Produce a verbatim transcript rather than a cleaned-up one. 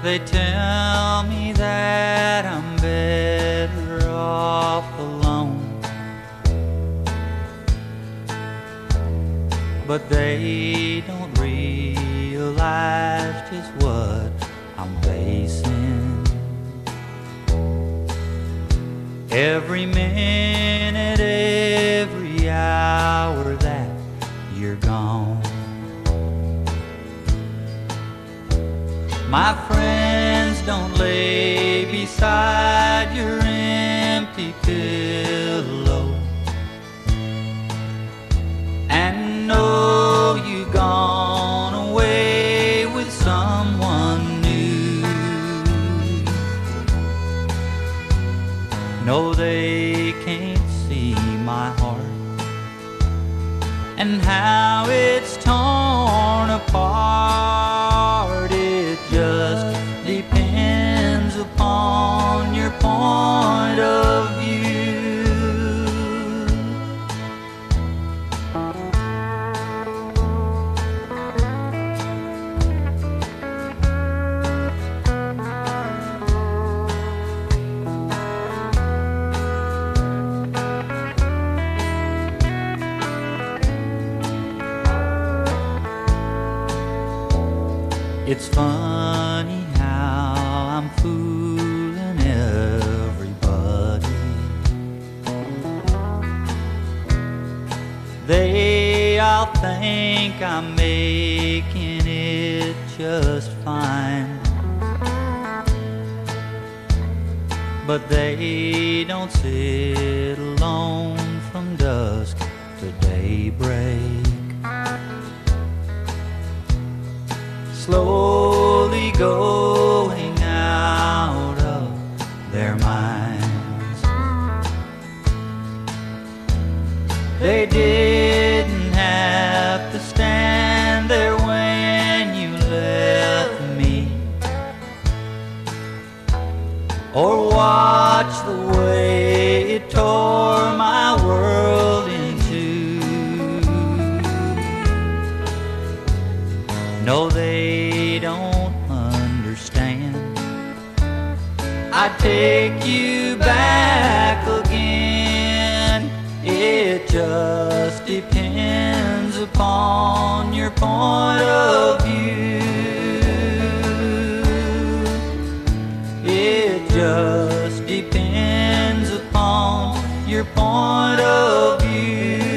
They tell me that I'm better off alone, but they don't realize just what I'm facing. Every minute, every hour that you're gone, my friends don't lay beside your empty pillow and know you've gone away with someone new. No, they can't see my heart and how it's torn apart. It just depends upon your point of view. It's funny how I'm fooling everybody. They all think I'm making it just fine, but they don't sit alone from dusk to daybreak, slowly going out of their minds. They didn't have to stand there when you left me, or watch the way it tore my world in two. No, they don't understand. I take you back again. It just depends upon your point of view. It just depends upon your point of view.